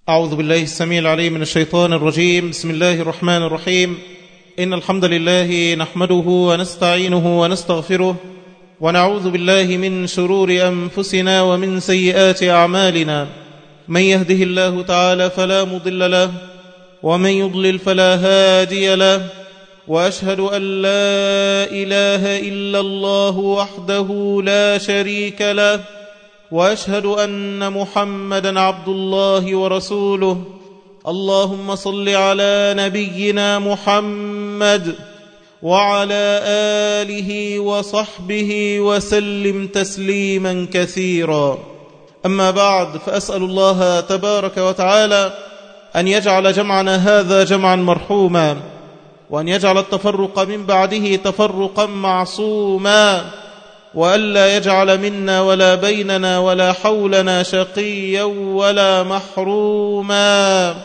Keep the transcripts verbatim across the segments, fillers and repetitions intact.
أعوذ بالله السميع العليم من الشيطان الرجيم. بسم الله الرحمن الرحيم. إن الحمد لله نحمده ونستعينه ونستغفره ونعوذ بالله من شرور أنفسنا ومن سيئات أعمالنا. من يهده الله تعالى فلا مضل له ومن يضلل فلا هادي له، وأشهد أن لا إله إلا الله وحده لا شريك له، وأشهد أن محمدا عبد الله ورسوله. اللهم صل على نبينا محمد وعلى آله وصحبه وسلم تسليما كثيرا. أما بعد، فأسأل الله تبارك وتعالى أن يجعل جمعنا هذا جمعا مرحوما، وأن يجعل التفرق من بعده تفرقا معصوما، وألا يجعل منا ولا بيننا ولا حولنا شقيا ولا محروما.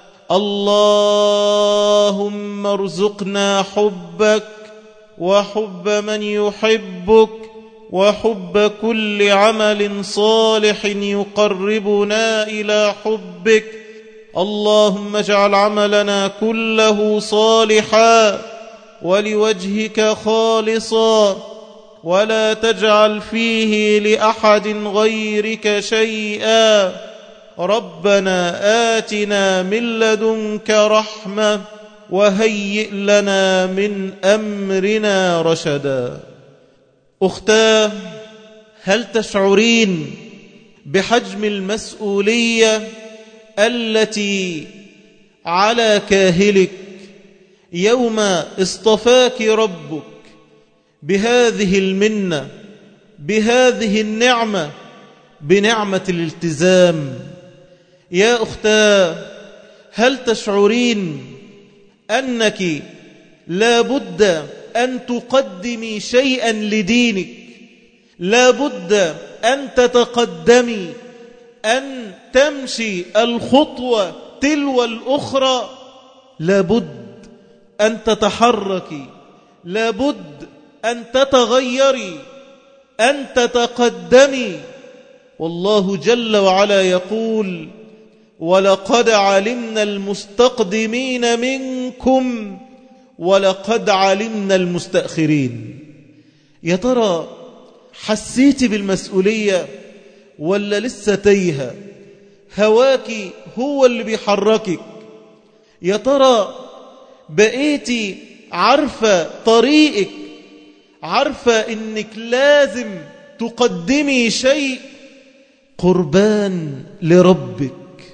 اللهم ارزقنا حبك وحب من يحبك وحب كل عمل صالح يقربنا إلى حبك. اللهم اجعل عملنا كله صالحا ولوجهك خالصا، ولا تجعل فيه لأحد غيرك شيئا. ربنا آتنا من لدنك رحمة وهيئ لنا من أمرنا رشدا. أختاه، هل تشعرين بحجم المسؤولية التي على كاهلك يوم اصطفاك ربك بهذه المنة، بهذه النعمة، بنعمة الالتزام؟ يا أختاه، هل تشعرين أنك لا بد أن تقدمي شيئا لدينك؟ لا بد أن تتقدمي، أن تمشي الخطوة تلو الأخرى. لا بد أن تتحركي، لا بد أن تتغيري، أن تتقدمي. والله جل وعلا يقول: ولقد علمنا المستقدمين منكم ولقد علمنا المستأخرين. يا ترى حسيتي بالمسؤولية ولا لسه تايهة؟ هواكي هو اللي بيحركك. يا ترى بقيتي عارفة طريقك، عارفة إنك لازم تقدمي شيء قربان لربك؟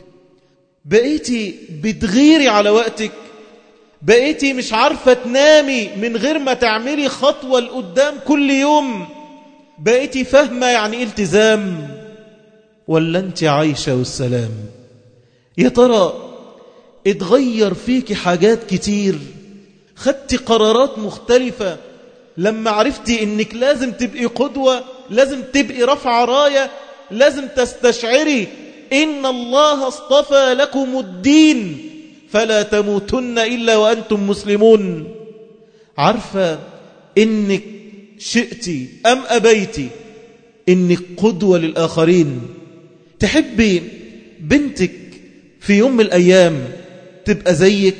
بقيتي بتغيري على وقتك؟ بقيتي مش عارفة تنامي من غير ما تعملي خطوة لقدام كل يوم؟ بقيتي فاهمة يعني إيه التزام؟ ولا أنت عايشة والسلام؟ يا ترى اتغير فيك حاجات كتير؟ خدتي قرارات مختلفة لما عرفتي إنك لازم تبقي قدوة، لازم تبقي رفع راية، لازم تستشعري إن الله اصطفى لكم الدين فلا تموتن إلا وأنتم مسلمون؟ عارفة إنك شئتي أم أبيتي إنك قدوة للآخرين؟ تحبي بنتك في يوم من الأيام تبقى زيك،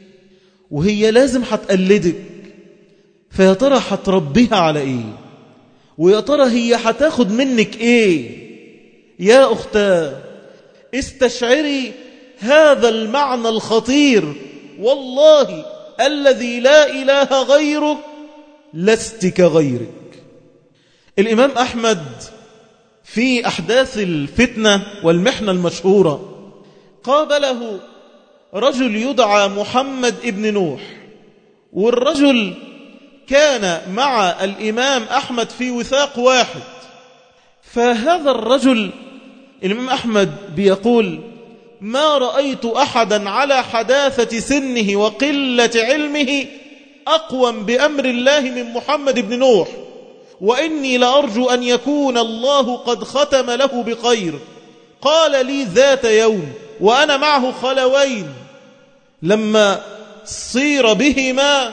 وهي لازم هتقلدك. فيا ترى هتربيها على إيه؟ ويا ترى هي هتاخد منك إيه؟ يا أختاه، استشعري هذا المعنى الخطير. والله الذي لا إله غيره لست كغيرك. الإمام أحمد في أحداث الفتنة والمحنة المشهورة قابله رجل يدعى محمد ابن نوح، والرجل كان مع الإمام أحمد في وثاق واحد. فهذا الرجل الإمام أحمد بيقول: ما رأيت أحدا على حداثة سنه وقلة علمه أقوم بأمر الله من محمد بن نوح، وإني لأرجو أن يكون الله قد ختم له بخير. قال لي ذات يوم وأنا معه خلوين لما صير بهما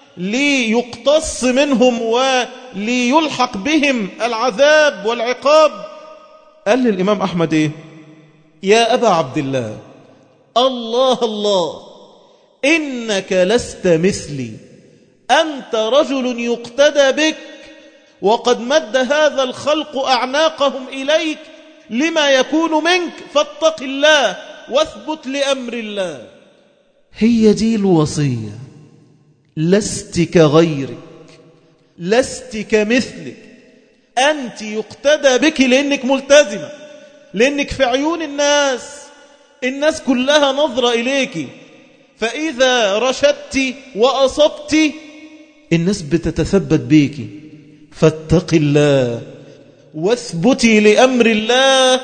ليقتص منهم وليلحق بهم العذاب والعقاب، قال للإمام أحمد إيه؟ يا أبا عبد الله، الله الله إنك لست مثلي، أنت رجل يقتدى بك، وقد مد هذا الخلق أعناقهم إليك لما يكون منك، فاتق الله واثبت لأمر الله. هي دي الوصية، لست كغيرك، لست كمثلك، أنت يقتدى بك لأنك ملتزمة، لأنك في عيون الناس الناس كلها نظرة إليك، فإذا رشدت وأصبت الناس بتتثبت بيك، فاتق الله واثبتي لأمر الله،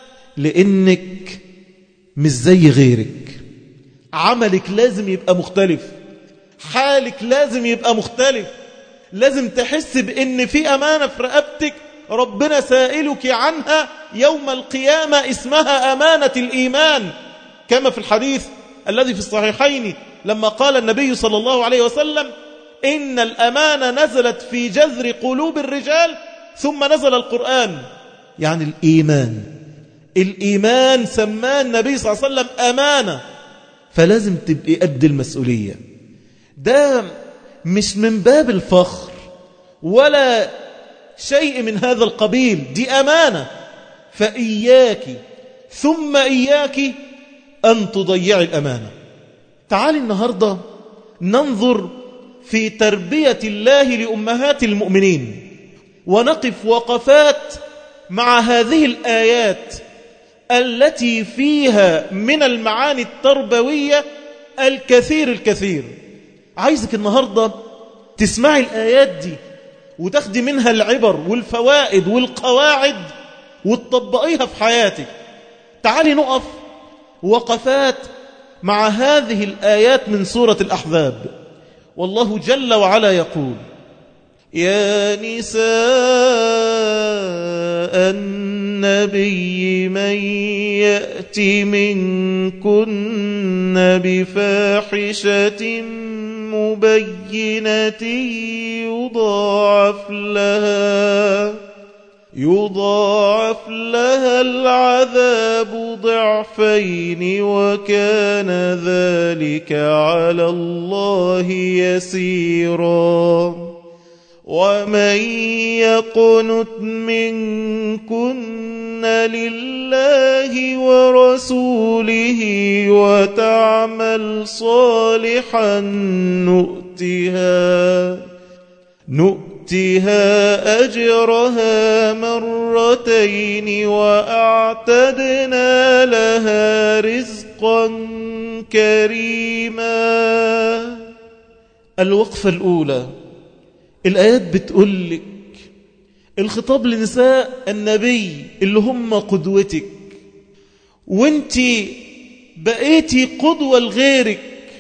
لأنك مش زي غيرك، عملك لازم يبقى مختلف، حالك لازم يبقى مختلف، لازم تحس بأن في أمانة في رقبتك ربنا سائلك عنها يوم القيامة، اسمها أمانة الإيمان، كما في الحديث الذي في الصحيحين لما قال النبي صلى الله عليه وسلم إن الأمانة نزلت في جذر قلوب الرجال ثم نزل القرآن. يعني الإيمان الإيمان سماه النبي صلى الله عليه وسلم أمانة، فلازم تبقي قد المسؤولية. ده مش من باب الفخر ولا شيء من هذا القبيل، دي أمانة، فإياك ثم إياك أن تضيعي الأمانة. تعالي النهاردة ننظر في تربية الله لأمهات المؤمنين، ونقف وقفات مع هذه الآيات التي فيها من المعاني التربوية الكثير الكثير. عايزك النهاردة تسمعي الآيات دي وتاخدي منها العبر والفوائد والقواعد وتطبقيها في حياتك. تعالي نقف وقفات مع هذه الآيات من سورة الأحزاب. والله جل وعلا يقول: يا نساء النبي من يأت منكن بفاحشة مبينة يضاعف لها يضاعف لها العذاب ضعفين وكان ذلك على الله يسيرا. ومن يقنت منكن لله ورسوله وتعمل صالحا نؤتها نؤتها أجرها مرتين وأعتدنا لها رزقا كريما. الوقفة الأولى، الآيات بتقول لك الخطاب لنساء النبي اللي هم قدوتك، وانتي بقيتي قدوة لغيرك.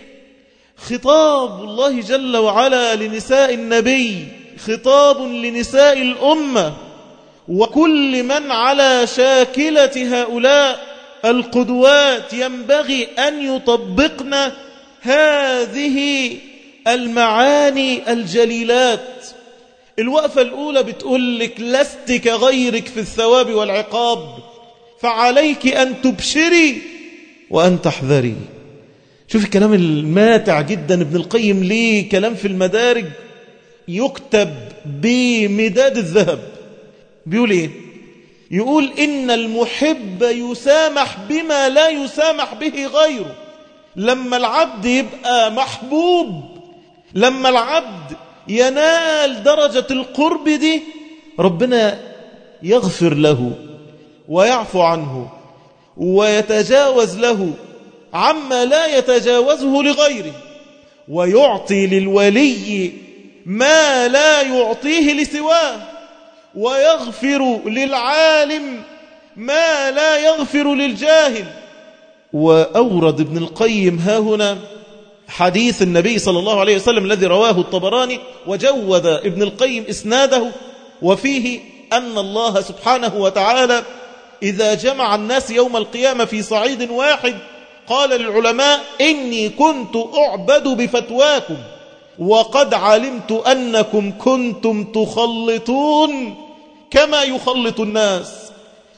خطاب الله جل وعلا لنساء النبي خطاب لنساء الأمة، وكل من على شاكلة هؤلاء القدوات ينبغي أن يطبقن هذه المعاني الجليلات. الوقفة الأولى بتقول لك لست كغيرك في الثواب والعقاب، فعليك أن تبشري وأن تحذري. شوف الكلام الماتع جدا ابن القيم، ليه كلام في المدارج يكتب بمداد الذهب. بيقول ايه؟ يقول إن المحب يسامح بما لا يسامح به غيره. لما العبد يبقى محبوب، لما العبد ينال درجة القرب دي، ربنا يغفر له ويعفو عنه ويتجاوز له عما لا يتجاوزه لغيره، ويعطي للولي ما لا يعطيه لسواه، ويغفر للعالم ما لا يغفر للجاهل. وأورد ابن القيم ها هنا حديث النبي صلى الله عليه وسلم الذي رواه الطبراني وجود ابن القيم إسناده، وفيه أن الله سبحانه وتعالى إذا جمع الناس يوم القيامة في صعيد واحد قال للعلماء: إني كنت أعبد بفتواكم وقد علمت أنكم كنتم تخلطون كما يخلط الناس،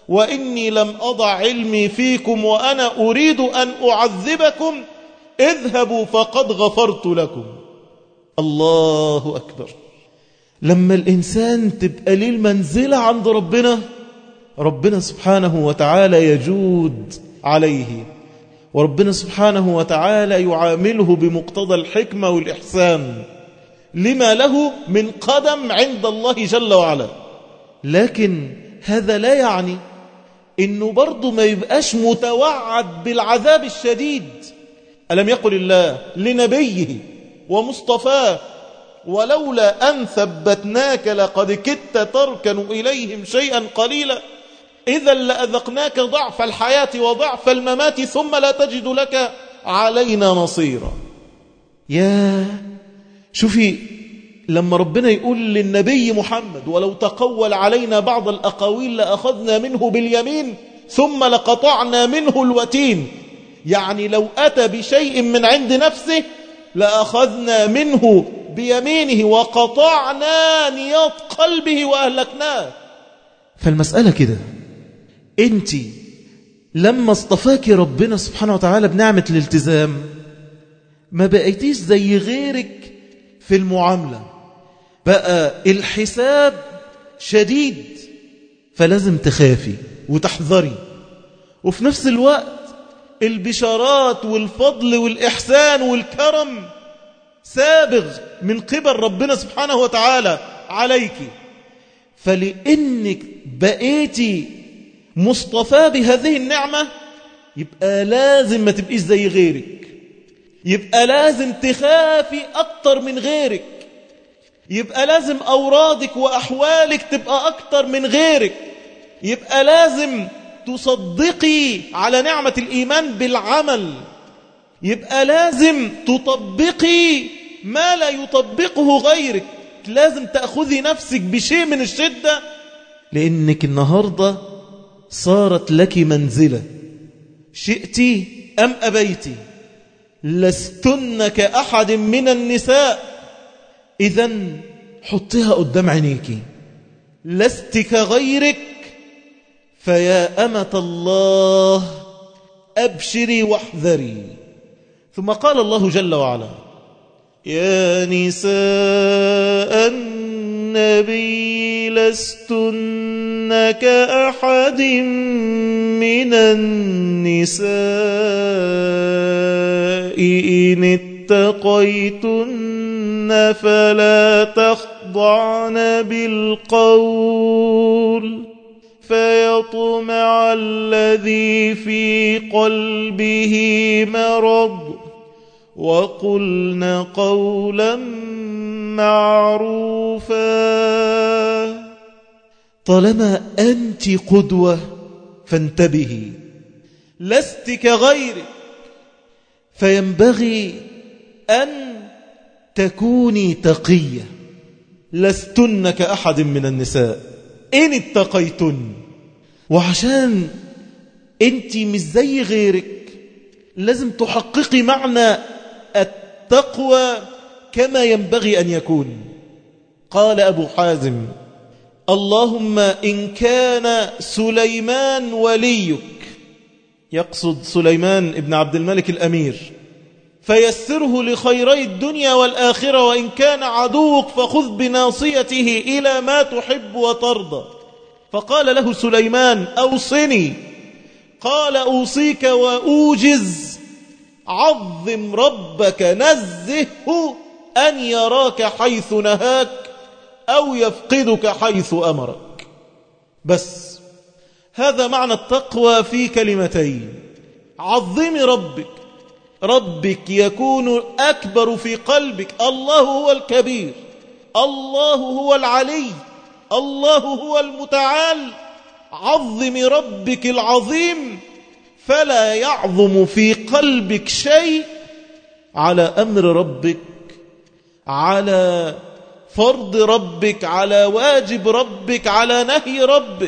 وإني لم أضع علمي فيكم وأنا أريد أن أعذبكم، اذهبوا فقد غفرت لكم. الله أكبر. لما الإنسان تبقى ليه المنزلة عند ربنا، ربنا سبحانه وتعالى يجود عليه، وربنا سبحانه وتعالى يعامله بمقتضى الحكمة والإحسان لما له من قدم عند الله جل وعلا. لكن هذا لا يعني إنه برضو ما يبقاش متوعد بالعذاب الشديد. ألم يقل الله لنبيه ومصطفاه ولولا أن ثبتناك لقد كدت تركن إليهم شيئا قليلا إذا لأذقناك ضعف الحياة وضعف الممات ثم لا تجد لك علينا نصيرا. يا شوفي لما ربنا يقول للنبي محمد ولو تقول علينا بعض الأقاويل لأخذنا منه باليمين ثم لقطعنا منه الوتين، يعني لو أتى بشيء من عند نفسه لأخذنا منه بيمينه وقطعنا نياط قلبه وأهلكناه. فالمسألة كده، انت لما اصطفاك ربنا سبحانه وتعالى بنعمة الالتزام ما بقيتيش زي غيرك في المعاملة، بقى الحساب شديد، فلازم تخافي وتحذري، وفي نفس الوقت البشارات والفضل والإحسان والكرم سابغ من قبل ربنا سبحانه وتعالى عليك. فلأنك بقيتي مصطفى بهذه النعمة يبقى لازم ما تبقيش زي غيرك، يبقى لازم تخافي أكتر من غيرك، يبقى لازم أورادك وأحوالك تبقى أكتر من غيرك، يبقى لازم تصدقي على نعمة الإيمان بالعمل، يبقى لازم تطبقي ما لا يطبقه غيرك، لازم تأخذي نفسك بشيء من الشدة، لأنك النهاردة صارت لك منزلة شئتي أم أبيتي، لستن كأحد من النساء. إذن حطيها قدام عينيك، لست كغيرك، فيا أمة الله أبشري واحذري. ثم قال الله جل وعلا: يا نساء النبي لستن كأحد من النساء إن اتقيتن فلا تخضعن بالقول فيطمع الذي في قلبه مرض وقلن قولا معروفا. طالما أنت قدوة فانتبهي، لست كغيرك، فينبغي أن تكوني تقية. لستن كأحد من النساء إن اتقيتن، وعشان أنت مش زي غيرك لازم تحققي معنى التقوى كما ينبغي أن يكون. قال أبو حازم: اللهم إن كان سليمان وليك، يقصد سليمان ابن عبد الملك الأمير، فيسره لخيري الدنيا والآخرة، وإن كان عدوك فخذ بناصيته إلى ما تحب وترضى. فقال له سليمان: أوصني. قال: أوصيك وأوجز، عظم ربك، نزهه أن يراك حيث نهاك أو يفقدك حيث أمرك. بس هذا معنى التقوى في كلمتين: عظمي ربك، ربك يكون أكبر في قلبك، الله هو الكبير، الله هو العلي، الله هو المتعال. عظمي ربك العظيم فلا يعظم في قلبك شيء على أمر ربك، على فرض ربك، على واجب ربك، على نهي ربك.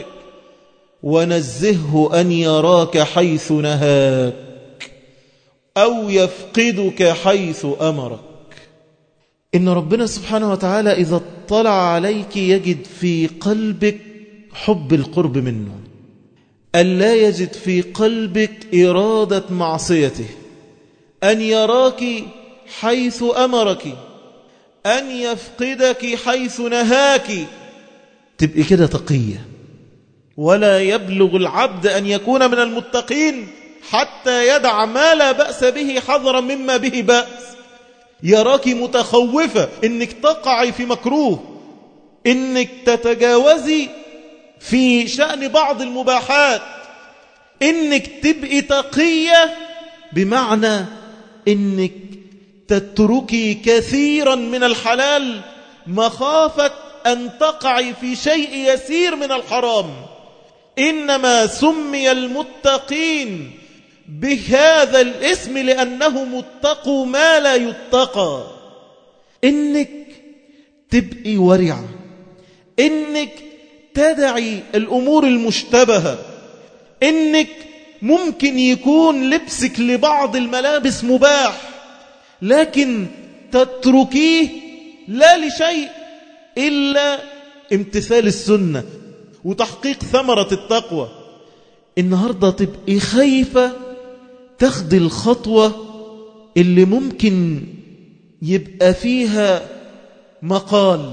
ونزهه أن يراك حيث نهاك أو يفقدك حيث أمرك. إن ربنا سبحانه وتعالى إذا اطلع عليك يجد في قلبك حب القرب منه، ألا يجد في قلبك إرادة معصيته، أن يراك حيث أمرك، أن يفقدك حيث نهاك، تبقي كده تقية. ولا يبلغ العبد أن يكون من المتقين حتى يدع ما لا بأس به حذرا مما به بأس. يراك متخوفة إنك تقعي في مكروه، إنك تتجاوزي في شأن بعض المباحات، إنك تبقي تقية بمعنى إنك تتركي كثيرا من الحلال مخافة أن تقعي في شيء يسير من الحرام. إنما سمي المتقين بهذا الاسم لأنهم اتقوا ما لا يتقى. إنك تبقي ورعة، إنك تدعي الأمور المشتبهة، إنك ممكن يكون لبسك لبعض الملابس مباح لكن تتركيه لا لشيء إلا امتثال السنة وتحقيق ثمرة التقوى. النهاردة تبقي خايفة تاخدي الخطوة اللي ممكن يبقى فيها مقال،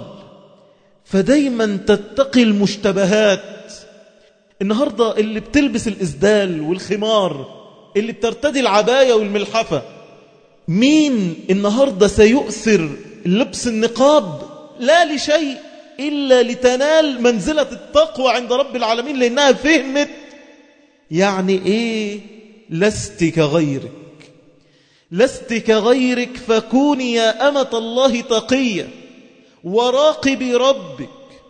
فدايما تتقي المشتبهات. النهاردة اللي بتلبس الإسدال والخمار، اللي بترتدي العباية والملحفة، مين النهاردة سيؤثر لبس النقاب لا لشيء إلا لتنال منزلة التقوى عند رب العالمين، لأنها فهمت يعني إيه لست كغيرك. لست كغيرك فكوني يا أمة الله تقية وراقبي ربك.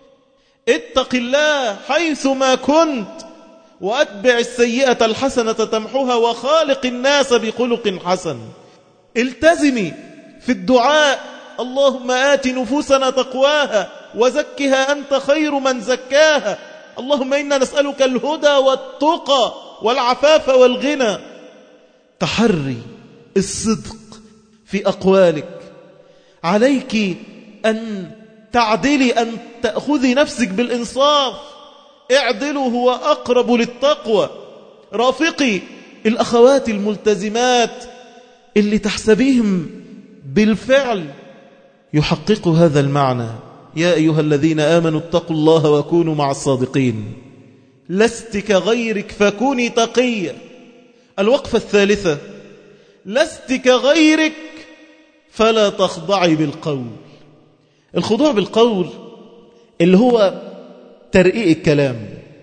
اتق الله حيثما كنت وأتبع السيئة الحسنة تمحها وخالق الناس بخلق حسن. التزمي في الدعاء: اللهم آت نفوسنا تقواها وزكها أنت خير من زكاها، اللهم إنا نسألك الهدى والتقى والعفاف والغنى. تحري الصدق في أقوالك، عليك أن تعدلي، أن تأخذي نفسك بالإنصاف. اعدلوا هو أقرب للتقوى. رافقي الأخوات الملتزمات اللي تحسبيهم بالفعل يحققوا هذا المعنى: يا أيها الذين آمنوا اتقوا الله وكونوا مع الصادقين. لست كغيرك فكوني تقية. الوقفة الثالثة: لست كغيرك فلا تخضعي بالقول. الخضوع بالقول اللي هو ترقيق الكلام،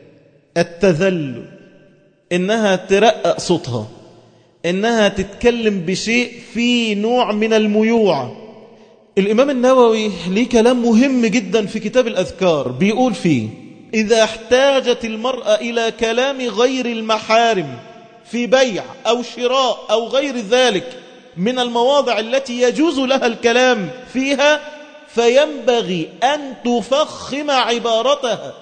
التذلل، إنها ترقق صوتها، إنها تتكلم بشيء في نوع من الميوعة. الإمام النووي ليه كلام مهم جدا في كتاب الأذكار، بيقول فيه: إذا احتاجت المرأة إلى كلام غير المحارم في بيع أو شراء أو غير ذلك من المواضع التي يجوز لها الكلام فيها، فينبغي أن تفخم عبارتها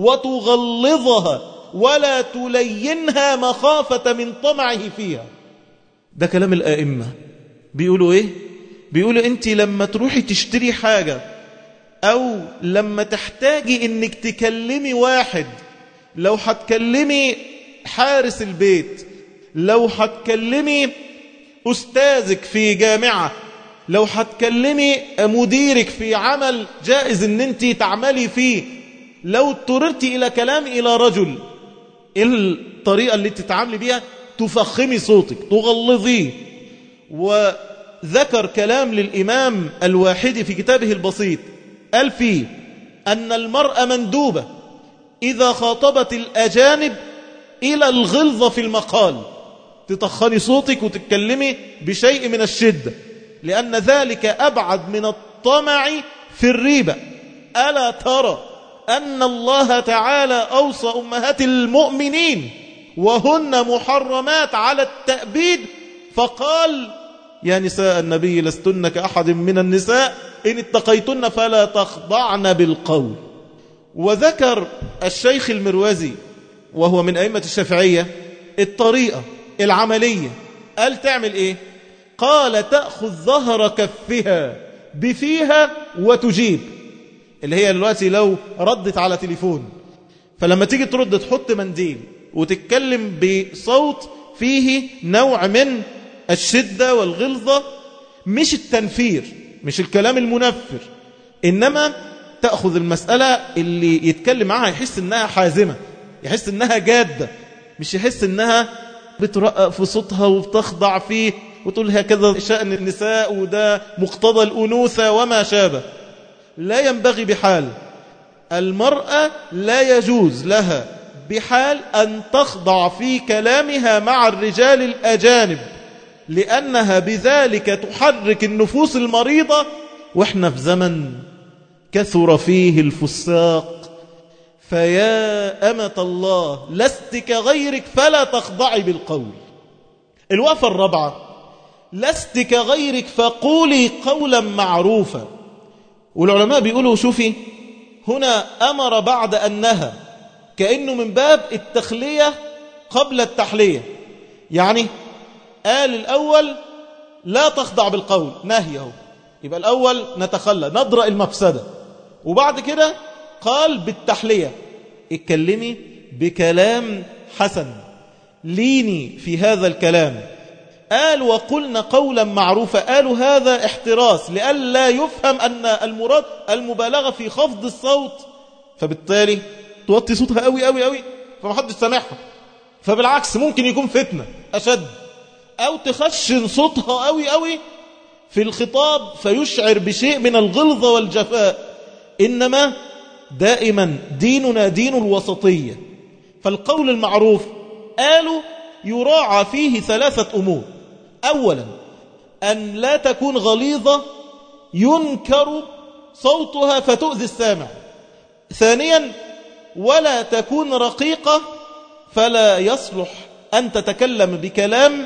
وتغلظها ولا تلينها مخافة من طمعه فيها. ده كلام الآئمة. بيقولوا إيه؟ بيقولوا أنت لما تروحي تشتري حاجة أو لما تحتاجي إنك تكلمي واحد، لو هتكلمي حارس البيت، لو هتكلمي أستاذك في جامعة، لو هتكلمي مديرك في عمل جائز ان انت تعملي فيه، لو اضطررتي الى كلام الى رجل، الطريقة اللي تتعاملي بيها تفخمي صوتك، تغلظيه. وذكر كلام للإمام الواحدي في كتابه البسيط، قال فيه أن المرأة مندوبة إذا خاطبت الأجانب إلى الغلظة في المقال، تطخني صوتك وتتكلمي بشيء من الشدة، لأن ذلك أبعد من الطمع في الريبة. ألا ترى أن الله تعالى أوصى أمهات المؤمنين وهن محرمات على التأبيد، فقال: يا نساء النبي لستن كأحد من النساء إن اتقيتن فلا تخضعن بالقول. وذكر الشيخ المروزي وهو من أئمة الشافعية الطريقة العملية، قال تعمل إيه؟ قال: تأخذ ظهر كفها بفيها وتجيب، اللي هي دلوقتي لو ردت على تليفون، فلما تيجي ترد تحط منديل وتتكلم بصوت فيه نوع من الشدة والغلظة، مش التنفير، مش الكلام المنفر، إنما تأخذ المسألة اللي يتكلم معها يحس إنها حازمة، يحس إنها جادة، مش يحس إنها بترقق في صوتها وبتخضع فيه وتقول هكذا شأن النساء وده مقتضى الأنوثة وما شابه. لا ينبغي بحال، المرأة لا يجوز لها بحال أن تخضع في كلامها مع الرجال الأجانب، لأنها بذلك تحرك النفوس المريضة، وإحنا في زمن كثر فيه الفساق. فيا أمة الله لست كغيرك فلا تخضعي بالقول. الوقفة الرابعة: لست كغيرك فقولي قولا معروفا. والعلماء بيقولوا شوفي هنا أمر بعد أن نهى، كأنه من باب التخلية قبل التحلية. يعني قال الأول لا تخضع بالقول، نهيه، يبقى الأول نتخلى ندرأ المفسدة، وبعد كده قال بالتحلية اتكلمي بكلام حسن، ليني في هذا الكلام. قال وقلنا قولا معروفا، قالوا هذا احتراس لئلا يفهم أن المراد المبالغة في خفض الصوت، فبالتالي توطي صوتها قوي قوي قوي فمحدش سامعها، فبالعكس ممكن يكون فتنة أشد، أو تخشن صوتها قوي قوي في الخطاب فيشعر بشيء من الغلظة والجفاء. إنما دائما ديننا دين الوسطية. فالقول المعروف قالوا يراعى فيه ثلاثة أمور: أولا أن لا تكون غليظة ينكر صوتها فتؤذي السامع. ثانيا ولا تكون رقيقة فلا يصلح أن تتكلم بكلام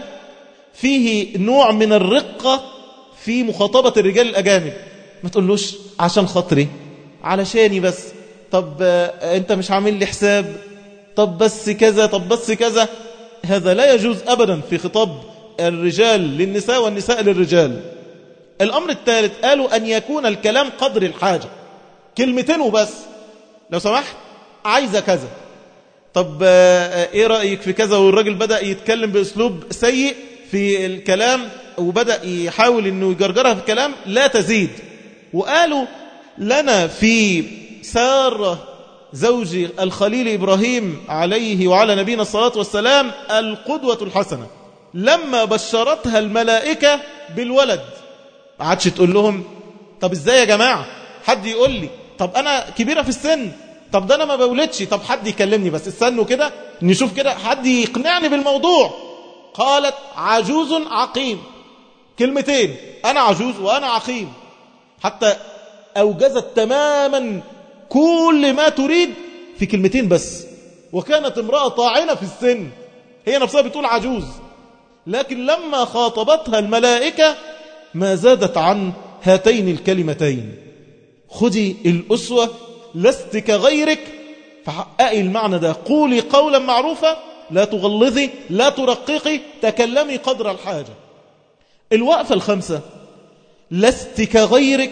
فيه نوع من الرقة في مخاطبة الرجال الأجانب. ما تقولوش عشان خاطري، علشاني بس، طب أنت مش عامل لي حساب، طب بس كذا، طب بس كذا. هذا لا يجوز أبدا في خطاب الرجال للنساء والنساء للرجال. الأمر الثالث قالوا أن يكون الكلام قدر الحاجة، كلمتين وبس، لو سمحت عايزة كذا، طب ايه رأيك في كذا، والراجل بدأ يتكلم بأسلوب سيء في الكلام وبدأ يحاول انه يجرجرها في الكلام، لا تزيد. وقالوا لنا في سارة زوج الخليل إبراهيم عليه وعلى نبينا الصلاة والسلام القدوة الحسنة، لما بشرتها الملائكة بالولد ما عادش تقول لهم طب ازاي يا جماعة حد يقول لي، طب أنا كبيرة في السن، طب ده أنا ما بولدش، طب حد يكلمني بس، استنوا كده نشوف كده حد يقنعني بالموضوع. قالت عجوز عقيم، كلمتين، أنا عجوز وأنا عقيم، حتى أوجزت تماما كل ما تريد في كلمتين بس. وكانت امرأة طاعنة في السن، هي نفسها بتقول عجوز، لكن لما خاطبتها الملائكة ما زادت عن هاتين الكلمتين. خذي الأسوة، لست كغيرك، فحققي المعنى ده، قولي قولا معروفا، لا تغلظي، لا ترققي، تكلمي قدر الحاجة. الوقفة الخامسة: لست كغيرك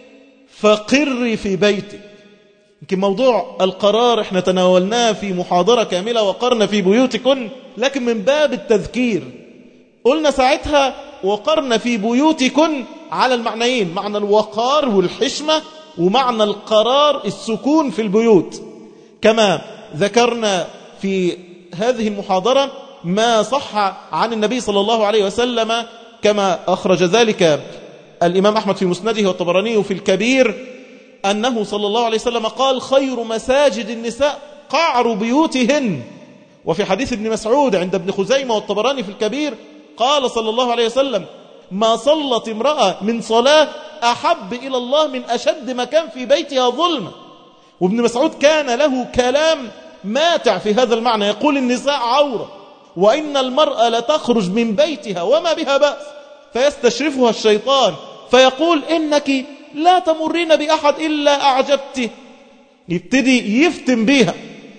فقري في بيتك. يمكن موضوع القرار احنا تناولناه في محاضرة كاملة، وقرن في بيوتكن، لكن من باب التذكير قلنا ساعتها وقرن في بيوتكن على المعنيين، معنى الوقار والحشمة، ومعنى القرار السكون في البيوت. كما ذكرنا في هذه المحاضرة ما صح عن النبي صلى الله عليه وسلم، كما أخرج ذلك الإمام أحمد في مسنده والطبراني في الكبير، أنه صلى الله عليه وسلم قال خير مساجد النساء قعر بيوتهن. وفي حديث ابن مسعود عند ابن خزيمة والطبراني في الكبير قال صلى الله عليه وسلم ما صلت امرأة من صلاة أحب إلى الله من أشد مكان في بيتها ظلمة. وابن مسعود كان له كلام ماتع في هذا المعنى، يقول النساء عورة، وإن المرأة لتخرج من بيتها وما بها بأس فيستشرفها الشيطان فيقول إنك لا تمرين بأحد إلا أعجبته. يبتدي يفتن بيها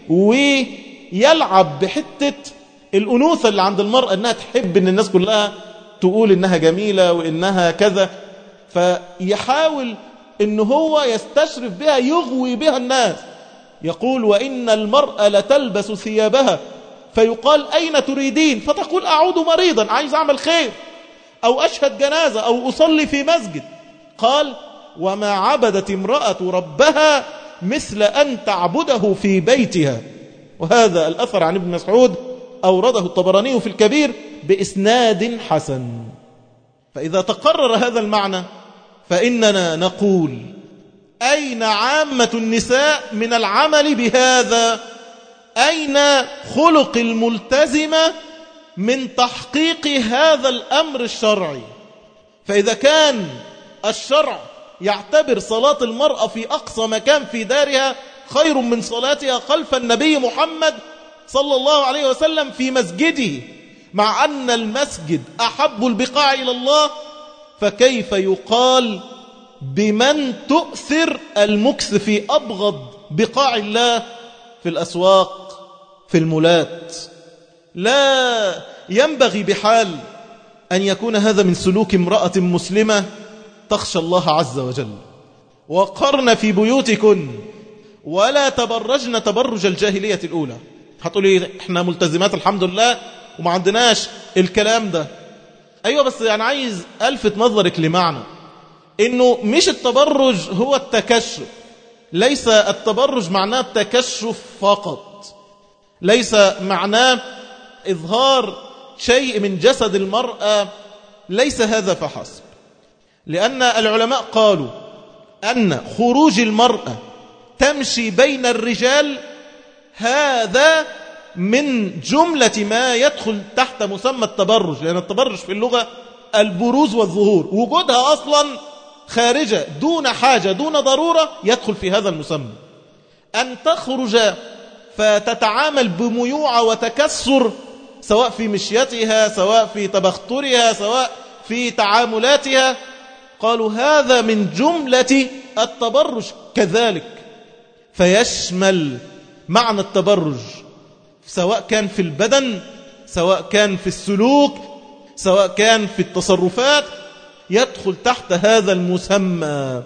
ويلعب بحتة الأنوثة اللي عند المرأة، أنها تحب أن الناس كلها تقول إنها جميلة وإنها كذا، فيحاول أن هو يستشرف بها، يغوي بها الناس. يقول وإن المرأة لتلبس ثيابها فيقال أين تريدين؟ فتقول أعود مريضا، عايز أعمل خير، أو أشهد جنازة، أو أصلي في مسجد. قال وما عبدت امرأة ربها مثل أن تعبده في بيتها. وهذا الأثر عن ابن مسعود أورده الطبراني في الكبير بإسناد حسن. فإذا تقرر هذا المعنى فإننا نقول أين عامة النساء من العمل بهذا؟ أين خلق الملتزمة من تحقيق هذا الأمر الشرعي؟ فإذا كان الشرع يعتبر صلاة المرأة في أقصى مكان في دارها خير من صلاتها خلف النبي محمد صلى الله عليه وسلم في مسجده، مع أن المسجد أحب البقاع إلى الله، فكيف يقال بمن تؤثر المكث في أبغض بقاع الله في الأسواق في المولات؟ لا ينبغي بحال أن يكون هذا من سلوك امرأة مسلمة تخشى الله عز وجل. وقرن في بيوتكن ولا تبرجن تبرج الجاهلية الأولى. هتقولي احنا ملتزمات الحمد لله وما عندناش الكلام ده. أيوة، بس يعني عايز ألفت نظرك لمعنى إنه مش التبرج هو التكشف. ليس التبرج معناه التكشف فقط، ليس معناه إظهار شيء من جسد المرأة، ليس هذا فحسب. لأن العلماء قالوا أن خروج المرأة تمشي بين الرجال هذا من جملة ما يدخل تحت مسمى التبرج، لأن التبرج في اللغة البروز والظهور، وجودها أصلا خارجة دون حاجة دون ضرورة يدخل في هذا المسمى. أن تخرج فتتعامل بميوعة وتكسر، سواء في مشيتها، سواء في تبخترها، سواء في تعاملاتها، قالوا هذا من جملة التبرج كذلك. فيشمل معنى التبرج سواء كان في البدن، سواء كان في السلوك، سواء كان في التصرفات، يدخل تحت هذا المسمى.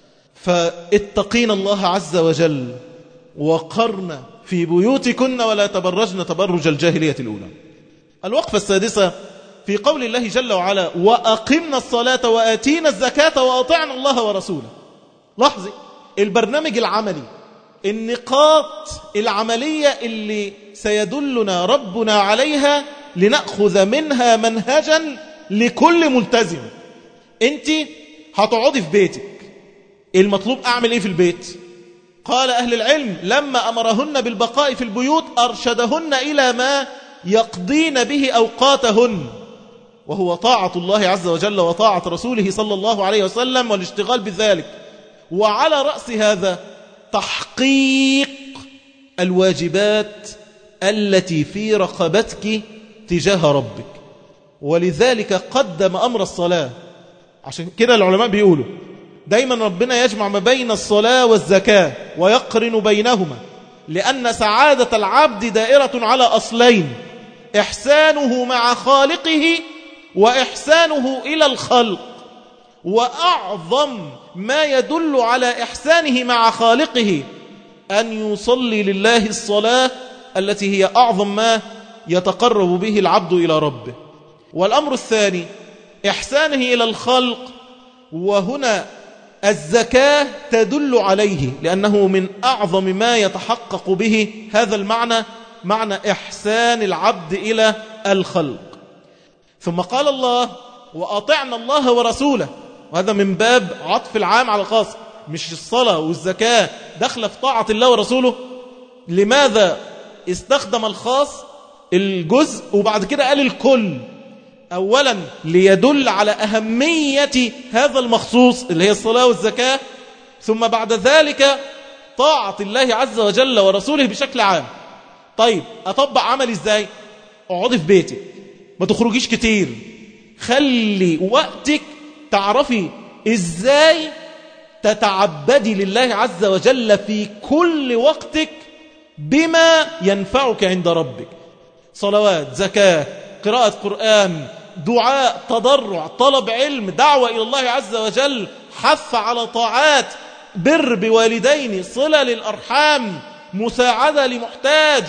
فاتقين الله عز وجل وقرن في بيوتكن ولا تبرجن تبرج الجاهلية الأولى. الوقفة السادسة في قول الله جل وعلا وأقمنا الصلاة وآتينا الزكاة وأطعنا الله ورسوله. لاحظي البرنامج العملي، النقاط العملية اللي سيدلنا ربنا عليها لنأخذ منها منهجا لكل ملتزم. انت هتقعدي في بيتك، المطلوب أعمل إيه في البيت؟ قال أهل العلم لما أمرهن بالبقاء في البيوت أرشدهن إلى ما يقضين به أوقاتهن، وهو طاعة الله عز وجل وطاعة رسوله صلى الله عليه وسلم والاشتغال بذلك. وعلى رأس هذا تحقيق الواجبات التي في رقبتك تجاه ربك، ولذلك قدم أمر الصلاة. عشان كده العلماء بيقولوا دايما ربنا يجمع ما بين الصلاة والزكاة ويقرن بينهما، لأن سعادة العبد دائرة على أصلين: إحسانه مع خالقه وإحسانه إلى الخلق. وأعظم ما يدل على إحسانه مع خالقه أن يصلي لله الصلاة التي هي أعظم ما يتقرب به العبد إلى ربه. والأمر الثاني إحسانه إلى الخلق، وهنا الزكاة تدل عليه، لأنه من أعظم ما يتحقق به هذا المعنى، معنى إحسان العبد إلى الخلق. ثم قال الله وأطعنا الله ورسوله، وهذا من باب عطف العام على الخاص. مش الصلاة والزكاة دخل في طاعة الله ورسوله؟ لماذا استخدم الخاص الجزء وبعد كده قال الكل؟ أولا ليدل على أهمية هذا المخصوص اللي هي الصلاة والزكاة، ثم بعد ذلك طاعة الله عز وجل ورسوله بشكل عام. طيب أطبق عمل إزاي؟ اقعدي في بيتك، ما تخرجيش كتير، خلي وقتك تعرفي إزاي تتعبدي لله عز وجل في كل وقتك بما ينفعك عند ربك: صلوات، زكاة، قراءة قرآن، دعاء، تضرع، طلب علم، دعوة إلى الله عز وجل، حث على طاعات، بر بوالدين، صلة للأرحام، مساعدة لمحتاج،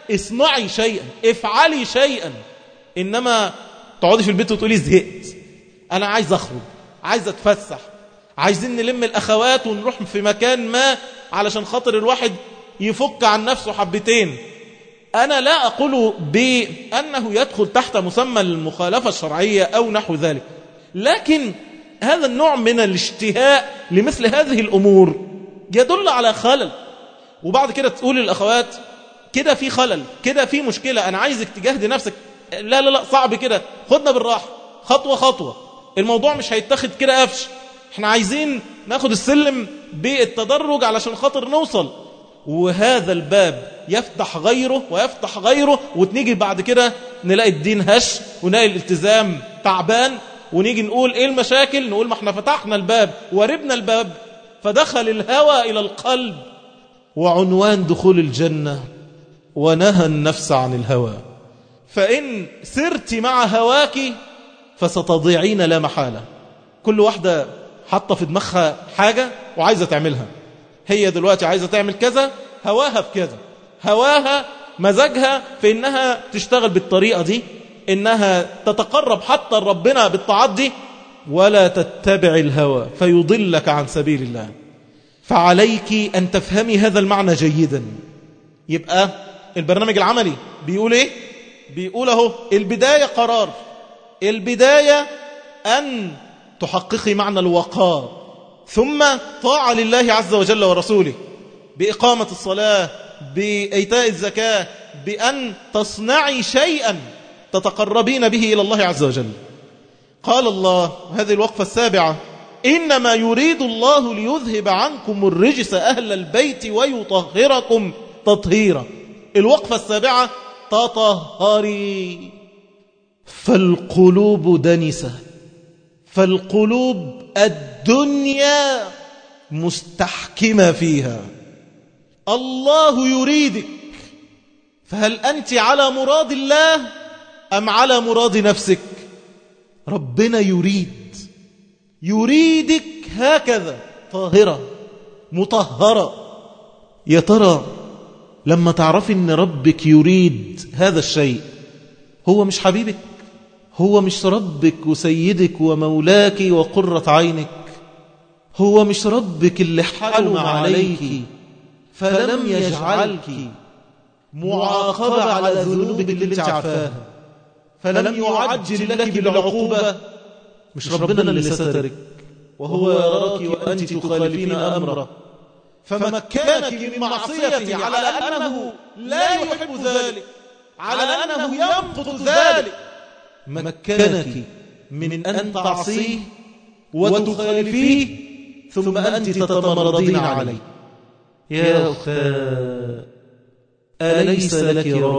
اصنعي شيئا، افعلي شيئا. إنما تقعدي في البيت وتقولي زهقت، أنا عايز أخرج، عايز أتفسح، عايزين نلم الأخوات ونروح في مكان ما علشان خاطر الواحد يفك عن نفسه حبتين. أنا لا أقول بأنه يدخل تحت مسمى المخالفة الشرعية أو نحو ذلك، لكن هذا النوع من الاشتهاء لمثل هذه الأمور يدل على خلل. وبعد كده تقول للأخوات كده في خلل، كده في مشكلة، أنا عايزك تجاهدي نفسك. لا لا لا صعب كده، خدنا بالراحة، خطوة خطوة، الموضوع مش هيتاخد كده قفش، احنا عايزين ناخد السلم بالتدرج علشان خاطر نوصل. وهذا الباب يفتح غيره ويفتح غيره، وتنيجي بعد كده نلاقي الدين هش ونلاقي الالتزام تعبان، ونيجي نقول ايه المشاكل، نقول ما احنا فتحنا الباب وربنا الباب فدخل الهوى إلى القلب، وعنوان دخول الجنة ونهى النفس عن الهوى. فإن سرت مع هواك فستضيعين لا محالة. كل واحدة حاطة في دماغها حاجة وعايزة تعملها، هي دلوقتي عايزة تعمل كذا، هواها في كذا، هواها مزاجها في إنها تشتغل بالطريقة دي، إنها تتقرب حتى ربنا بالطاعات دي، ولا تتبع الهوى فيضلك عن سبيل الله. فعليك أن تفهمي هذا المعنى جيدا. يبقى البرنامج العملي بيقول إيه؟ بيقول أهو البداية قرار، البداية أن تحققي معنى الوقار، ثم طاعة لله عز وجل ورسوله بإقامة الصلاة، بإيتاء الزكاة، بأن تصنعي شيئا تتقربين به إلى الله عز وجل. قال الله، هذه الوقفة السابعة: إنما يريد الله ليذهب عنكم الرجس أهل البيت ويطهركم تطهيرا. الوقفة السابعة: تطهري. فالقلوب دنسة، فالقلوب الدنيا مستحكمة فيها. الله يريدك، فهل أنت على مراد الله أم على مراد نفسك؟ ربنا يريد، يريدك هكذا طاهرة مطهرة. يا ترى لما تعرفي أن ربك يريد هذا الشيء، هو مش حبيبك، هو مش ربك وسيدك ومولاك وقرة عينك، هو مش ربك اللي حلم عليك فلم يجعلك معاقبة على ذنوبك اللي انت عارفاها، فلم يعجل لك بالعقوبة؟ مش ربنا اللي سترك وهو يراك وأنت تخالفين أمره، فمكنك من معصيته على أنه لا يحب ذلك، على أنه يمقت ذلك، مكنك من أن تعصيه وتخالفيه ثم أنت تتمردين عليه. يا أختاه، أليس لك رب؟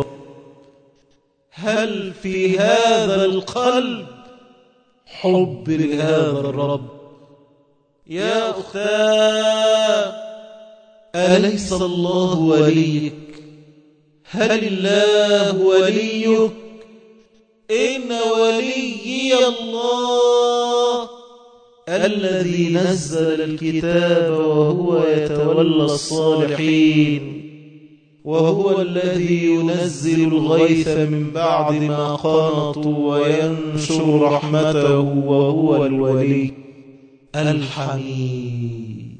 هل في هذا القلب حب لهذا الرب؟ يا أختاه، أليس الله وليك؟ هل الله وليك؟ إن وليي الله الذي نزل الكتاب وهو يتولى الصالحين، وهو الذي ينزل الغيث من بعد ما قنطوا وينشر رحمته، وهو الولي الحميد.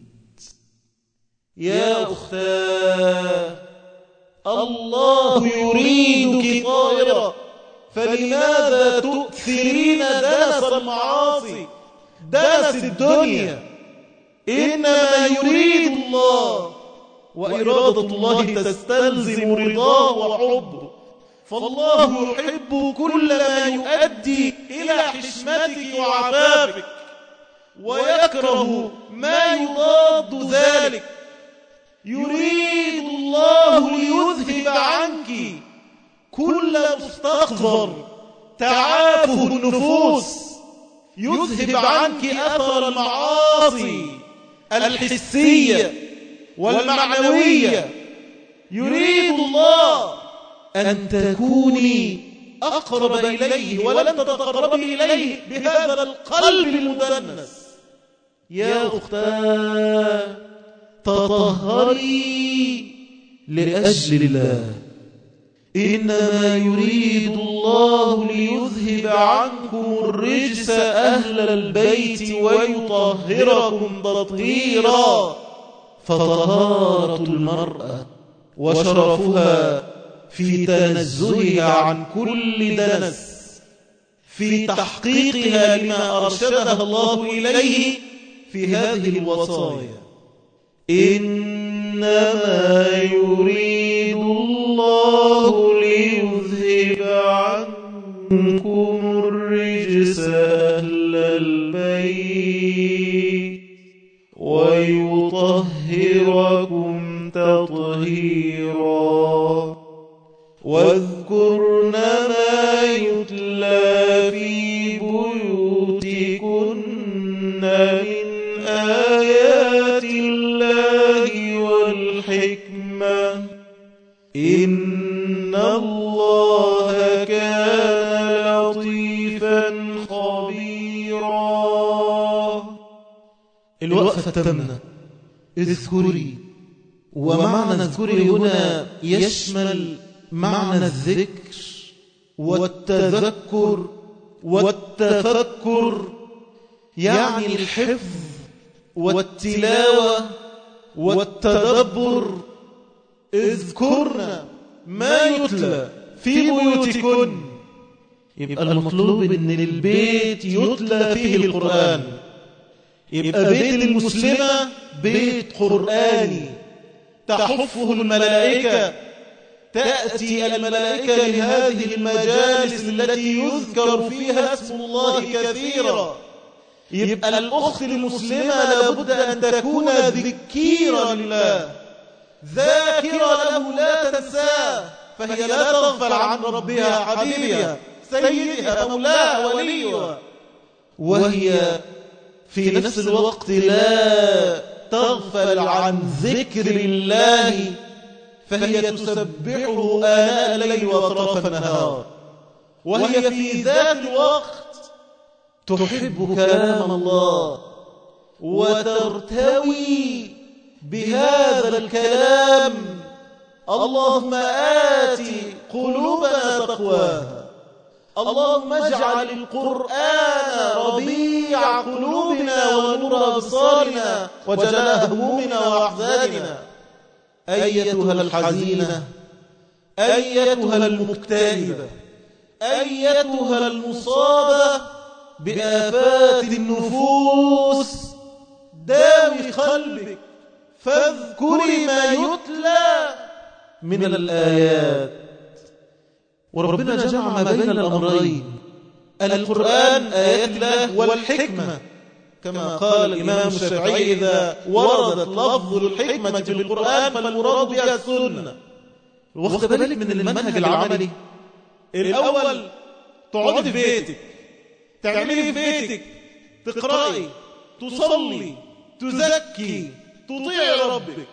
يا أختاه، الله يريدك طاهرة، فلماذا تؤثرين دنس المعاصي، دنس الدنيا؟ إنما يريد الله، وإرادة الله تستلزم رضاه وحبه، فالله يحب كل ما يؤدي إلى حشمتك وعفافك، ويكره ما يضاد ذلك. يريد الله ليذهب عنك كل مستقذر تعافه النفوس، يذهب عنك أثر المعاصي الحسية والمعنوية. يريد الله أن تكوني أقرب إليه ولن تتقربي إليه بهذا القلب المدنس. يا أختاه، تطهري لأجل الله. إنما يريد الله ليذهب عنكم الرجس أهل البيت ويطهركم تطهيرا. فطهارة المرأة وشرفها في تنزهها عن كل دنس، في تحقيقها لما أرشدها الله إليه في هذه الوصايا. إنما يريد الله ليذهب عنكم الرجس أهل البيت ويطهركم تطهيرا. واذكرن ما يتلى في بيوتكن من آيات الله والحكمة إن الله كان لطيفا خبيرا. الوقفة التامنة اذكري، ومعنى اذكري هنا يشمل معنى الذكر والتذكر والتفكر، يعني الحفظ والتلاوة والتدبر. اذكرن ما يتلى في بيوتكن، يبقى المطلوب ان البيت يتلى فيه القرآن، يبقى بيت المسلمة بيت قرآني تحفه الملائكة. تأتي الملائكة لهذه المجالس التي يذكر فيها اسم الله كثيرا. يبقى الأخت المسلمة لابد أن تكون ذكيرا لله، ذاكرة له لا تنساه، فهي لا تغفل عن ربها حبيبها سيدها مولاها وليها، وهي في نفس الوقت لا تغفل عن ذكر الله، فهي تسبحه آناء الليل وأطراف النهار، وهي في ذات الوقت تحب كلام الله وترتوي بهذا الكلام. اللهم آت قلوبنا تقواها، اللهم اجعل القرآن ربيع قلوبنا ونور أبصارنا وجلاء همومنا وأحزاننا. أيتها الحزينة، أيتها المكتئبة، أيتها المصابة بآفات النفوس، داوي قلبك فاذكري ما يتلى من الآيات. وربنا جمع ما بين الأمرين، القرآن آيات الله والحكمة، كما قال الإمام الشافعي إذا وردت لفظ الحكمة في القرآن فالمراد بها السنة. واخد بالك من المنهج العملي. الأول تقعدي في بيتك، تعملي في بيتك، تقرأي، تصلي، تزكي، تطيعي ربك،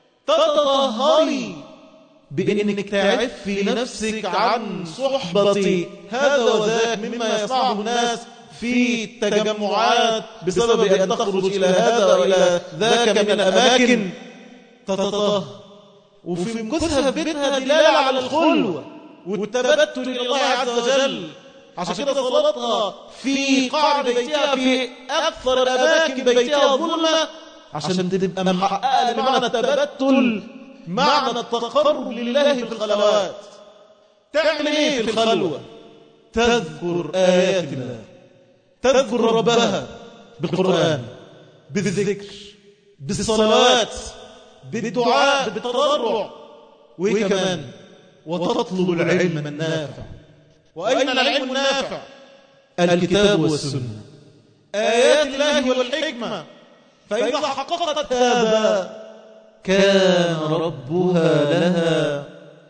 تتطهري بأنك تعفي نفسك عن صحبة هذا وذاك مما يصنعه الناس في التجمعات بسبب أن تخرج إلى هذا وإلى ذاك من الأماكن، تتطهر. وفي مكثها في بيتها دلالة على الخلوة والتبتل إلى الله عز وجل. عشان كده صلاتها في قعر بيتها في أكثر الأماكن بيتها ظلمة، عشان تبقى محققة لمعنى التبتل، معنى التقرب لله في الخلوات. تعمل ايه في الخلوة؟ تذكر آيات الله، تذكر ربها بالقرآن، بالذكر، بالصلوات، بالدعاء، بالتضرع، وكمان وتطلب العلم النافع. وأين العلم النافع؟ الكتاب والسنة، آيات الله والحكمة. فإذا حققت هذا كان ربها لها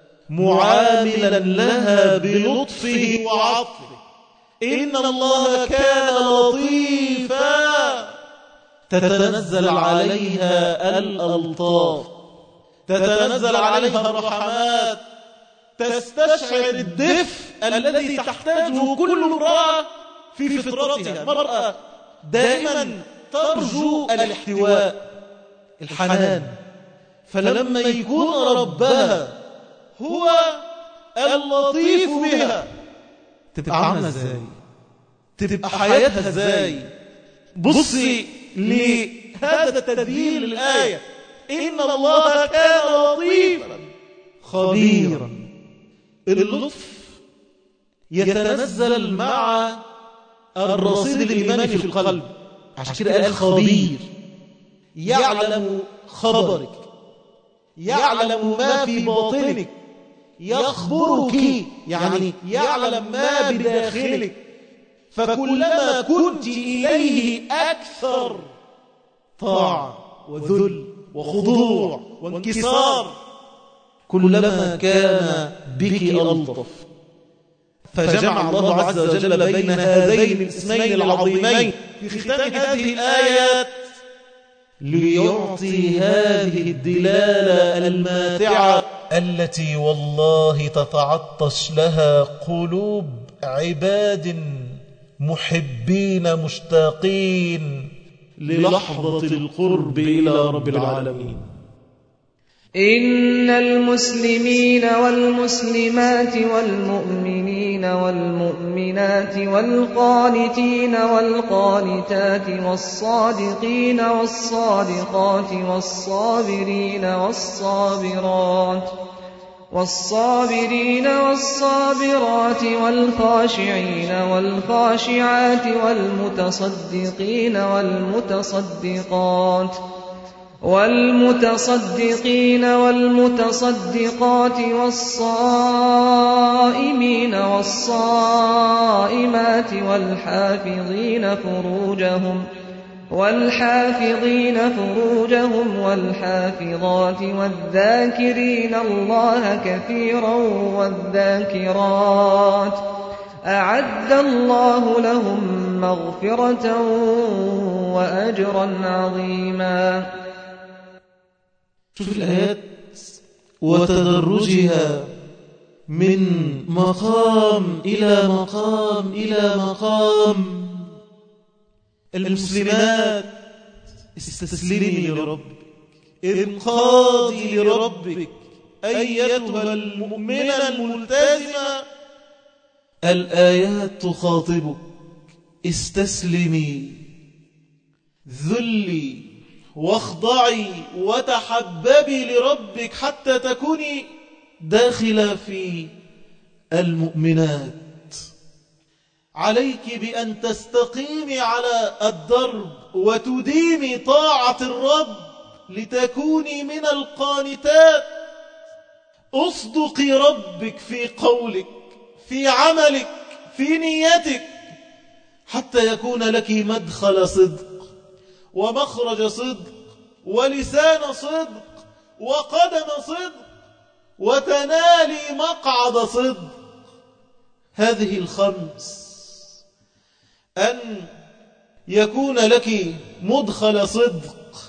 معاملا لها بلطفه وعطفه. إن الله كان لطيفا، تتنزل عليها الألطاف، تتنزل عليها الرحمات، تستشعر الدفء الذي تحتاجه كل امرأة في فطرتها. المرأة دائما ترجو الاحتواء، الحنان. فلما يكون ربها هو اللطيف بها تبقى عاملة ازاي؟ تبقى حياتها ازاي؟ بصي لهذا التدبير للآية: إن الله كان لطيفا خبيرا. اللطف يتنزل مع الرصيد الإيماني في القلب، عشان كده قال خبير، يعلم خبرك، يعلم ما في باطنك، يخبرك يعني يعلم ما بداخلك. فكلما كنت إليه أكثر طاعة وذل وخضوع وانكسار، كلما كان بك ألطف. فجمع الله عز وجل بين هذين الاسمين العظيمين في ختام هذه الآيات ليعطي هذه الدلالة الماتعة التي والله تتعطش لها قلوب عباد محبين مشتاقين للحظة القرب إلى رب العالمين. إن المسلمين والمسلمات والمؤمنين والمؤمنات والقانتين والقانتات والصادقين والصادقات والصابرين والصابرات والصابرين والصابرات والخاشعين والخاشعات والمتصدقين والمتصدقات والمتصدقين والمتصدقات والصائمين والصائمات والحافظين فروجهم والحافظين فروجهم والحافظات والذاكرين الله كثيرا والذاكرات أعد الله لهم مغفرة وأجرا عظيما. شوف الآيات وتدرجها من مقام إلى مقام إلى مقام. المسلمات استسلمي لربك، انقادي لربك أيتها المؤمنة الملتزمة. الآيات تخاطبك: استسلمي، ذلي، واخضعي وتحببي لربك حتى تكوني داخلة في المؤمنات. عليك بأن تستقيمي على الدرب وتديمي طاعة الرب لتكوني من القانتات. اصدقي ربك في قولك، في عملك، في نيتك، حتى يكون لك مدخل صدق ومخرج صدق ولسان صدق وقدم صدق وتنالي مقعد صدق. هذه الخمس: أن يكون لك مدخل صدق،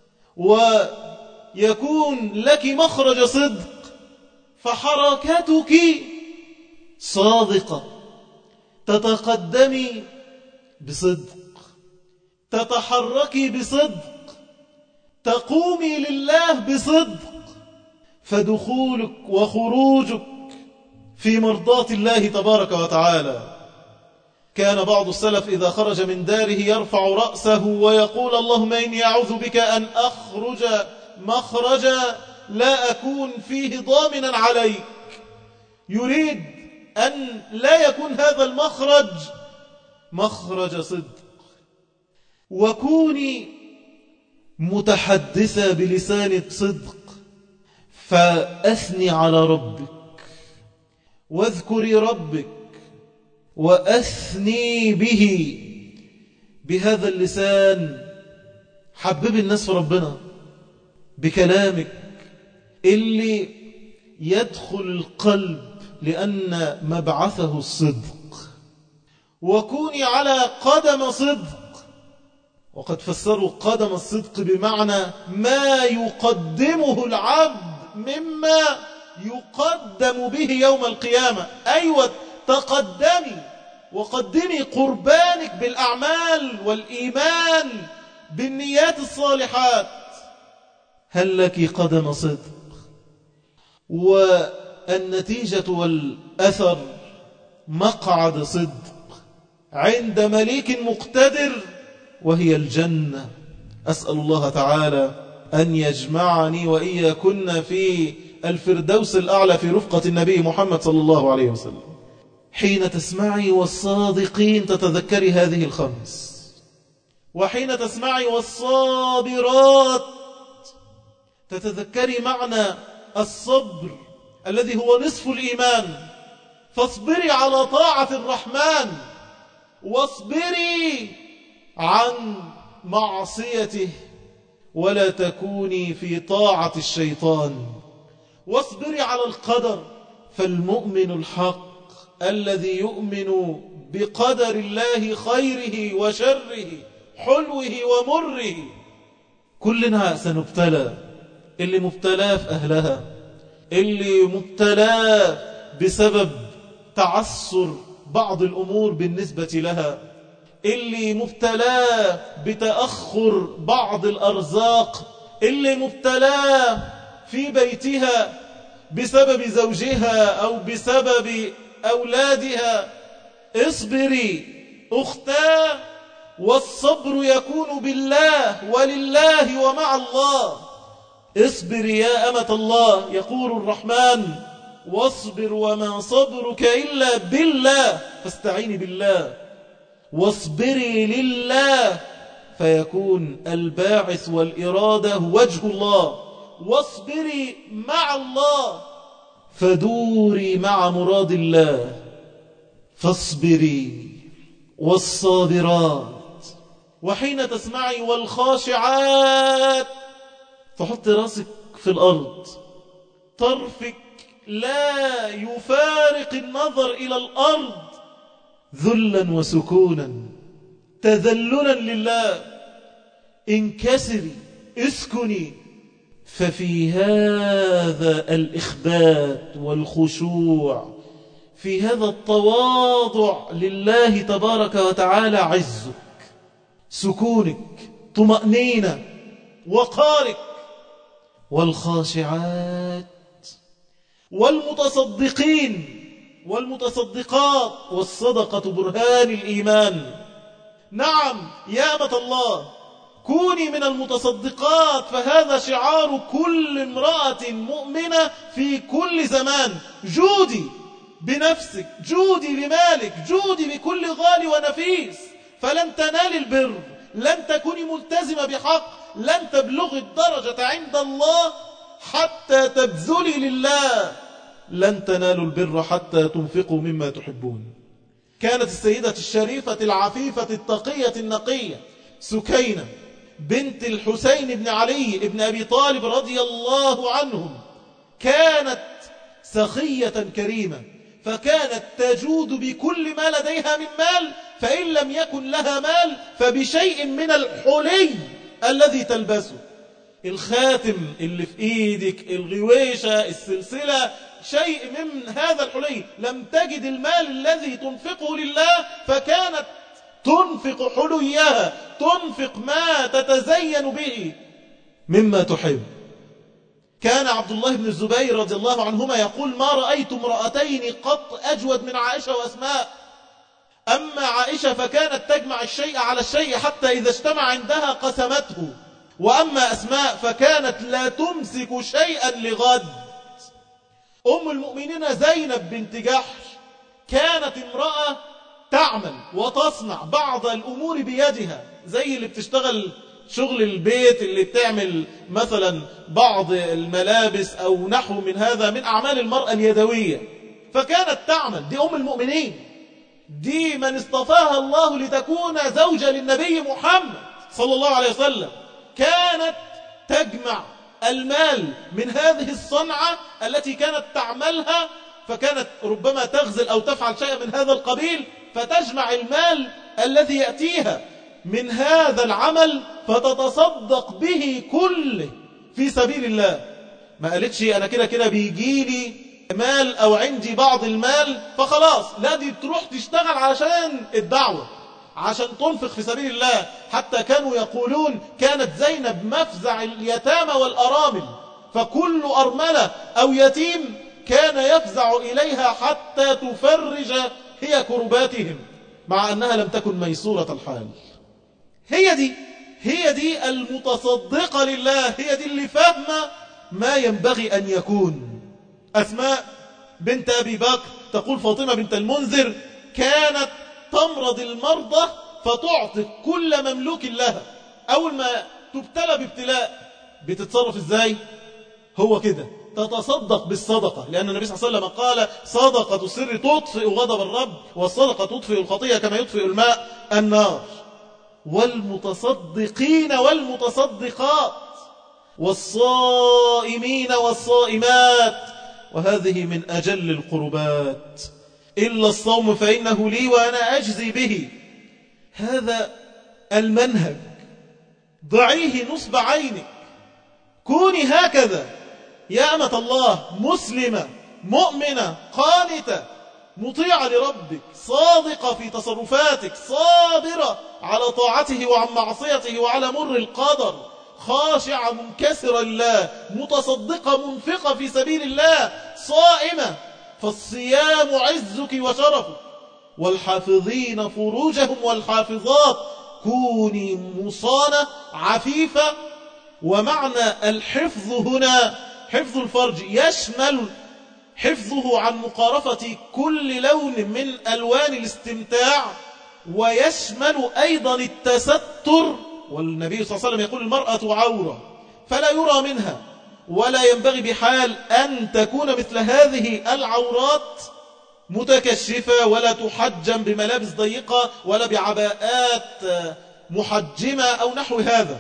ويكون لك مخرج صدق، فحركتك صادقة، تتقدمي بصدق، تتحركي بصدق، تقومي لله بصدق، فدخولك وخروجك في مرضاة الله تبارك وتعالى. كان بعض السلف إذا خرج من داره يرفع رأسه ويقول: اللهم إني أعوذ بك أن أخرج مخرجا لا أكون فيه ضامنا عليك. يريد أن لا يكون هذا المخرج مخرج صدق. وكوني متحدثة بلسان صدق، فأثني على ربك واذكري ربك وأثني به بهذا اللسان. حبب الناس في ربنا بكلامك اللي يدخل القلب لأن مبعثه الصدق. وكوني على قدم صدق، وقد فسروا قدم الصدق بمعنى ما يقدمه العبد مما يقدم به يوم القيامة. أيوة، تقدمي وقدمي قربانك بالأعمال والإيمان بالنيات الصالحات. هل لك قدم صدق؟ النتيجة والأثر مقعد صدق عند مليك مقتدر، وهي الجنة. أسأل الله تعالى أن يجمعني وإياكن في الفردوس الأعلى في رفقة النبي محمد صلى الله عليه وسلم. حين تسمعي والصادقين تتذكري هذه الخمس، وحين تسمعي والصابرات تتذكري معنى الصبر الذي هو نصف الإيمان. فاصبري على طاعة الرحمن، واصبري عن معصيته، ولا تكوني في طاعة الشيطان. واصبري على القدر، فالمؤمن الحق الذي يؤمن بقدر الله خيره وشره حلوه ومره. كلنا سنبتلى، اللي مبتلى في أهلها، اللي مبتلى بسبب تعسر بعض الأمور بالنسبة لها، اللي مبتلى بتأخر بعض الأرزاق، اللي مبتلى في بيتها بسبب زوجها أو بسبب أولادها. اصبري أختاه، والصبر يكون بالله ولله ومع الله. اصبري يا أمة الله، يقول الرحمن: واصبر وما صبرك إلا بالله، فاستعيني بالله. واصبري لله، فيكون الباعث والإرادة وجه الله. واصبري مع الله، فدوري مع مراد الله. فاصبري والصابرات. وحين تسمعي والخاشعات، تحط راسك في الأرض، طرفك لا يفارق النظر إلى الأرض، ذلا وسكونا، تذللا لله. انكسري، اسكني. ففي هذا الإخبات والخشوع، في هذا التواضع لله تبارك وتعالى، عزك، سكونك، طمأنينة، وقارك. والخاشعات والمتصدقين والمتصدقات، والصدقة برهان الإيمان. نعم يا أمة الله، كوني من المتصدقات، فهذا شعار كل امرأة مؤمنة في كل زمان. جودي بنفسك، جودي بمالك، جودي بكل غالي ونفيس، فلن تنال البر، لن تكوني ملتزمة بحق، لن تبلغي الدرجة عند الله حتى تبذلي لله، لن تنالوا البر حتى تنفقوا مما تحبون. كانت السيدة الشريفة العفيفة التقية النقية سكينة بنت الحسين بن علي بن أبي طالب رضي الله عنهم، كانت سخية كريمة، فكانت تجود بكل ما لديها من مال، فإن لم يكن لها مال فبشيء من الحلي الذي تلبسه، الخاتم اللي في إيدك، الغويشة، السلسلة، شيء من هذا الحلي. لم تجد المال الذي تنفقه لله، فكانت تنفق حليها، تنفق ما تتزين به مما تحب. كان عبد الله بن الزبير رضي الله عنهما يقول: ما رأيت امرأتين قط أجود من عائشة وأسماء. أما عائشة فكانت تجمع الشيء على الشيء حتى إذا اجتمع عندها قسمته، وأما أسماء فكانت لا تمسك شيئا لغد. أم المؤمنين زينب بنت جحش كانت امرأة تعمل وتصنع بعض الأمور بيدها، زي اللي بتشتغل شغل البيت، اللي بتعمل مثلا بعض الملابس أو نحو من هذا من أعمال المرأة اليدوية، فكانت تعمل. دي أم المؤمنين، دي من اصطفاها الله لتكون زوجة للنبي محمد صلى الله عليه وسلم. كانت تجمع المال من هذه الصنعة التي كانت تعملها، فكانت ربما تغزل أو تفعل شيئا من هذا القبيل، فتجمع المال الذي يأتيها من هذا العمل فتتصدق به كله في سبيل الله. ما قالتش أنا كده كده بيجيلي مال أو عندي بعض المال فخلاص، لا، دي تروح تشتغل علشان الدعوة، عشان تنفق في سبيل الله. حتى كانوا يقولون كانت زينب مفزع اليتامى والأرامل، فكل أرملة أو يتيم كان يفزع إليها حتى تفرج هي كرباتهم، مع أنها لم تكن ميسورة الحال. هي دي هي دي المتصدقة لله، هي دي اللي فاهمة ما ينبغي أن يكون. أسماء بنت أبي بكر تقول فاطمة بنت المنذر كانت تمرض المرضى فتعطي كل مملوك لها. أول ما تبتلى بابتلاء بتتصرف إزاي؟ هو كده تتصدق بالصدقة، لأن النبي صلى الله عليه وسلم قال صدقة السر تطفئ غضب الرب، والصدقة تطفئ الخطيئة كما يطفئ الماء النار. والمتصدقين والمتصدقات والصائمين والصائمات، وهذه من أجل القربات. إلا الصوم فإنه لي وأنا أجزي به. هذا المنهج، ضعيه نصب عينك، كوني هكذا يا أمة الله، مسلمة مؤمنة قانتة مطيعة لربك، صادقة في تصرفاتك، صابرة على طاعته وعن معصيته وعلى مر القدر، خاشعة منكسرة لله، متصدقة منفقة في سبيل الله، صائمة، فالصيام عزك وشرفك. والحافظين فروجهم والحافظات، كوني مصانة عفيفة. ومعنى الحفظ هنا حفظ الفرج يشمل حفظه عن مقارفة كل لون من ألوان الاستمتاع، ويشمل أيضا التستر. والنبي صلى الله عليه وسلم يقول المرأة عورة فلا يرى منها، ولا ينبغي بحال أن تكون مثل هذه العورات متكشفة، ولا تحجم بملابس ضيقة ولا بعباءات محجمة أو نحو هذا.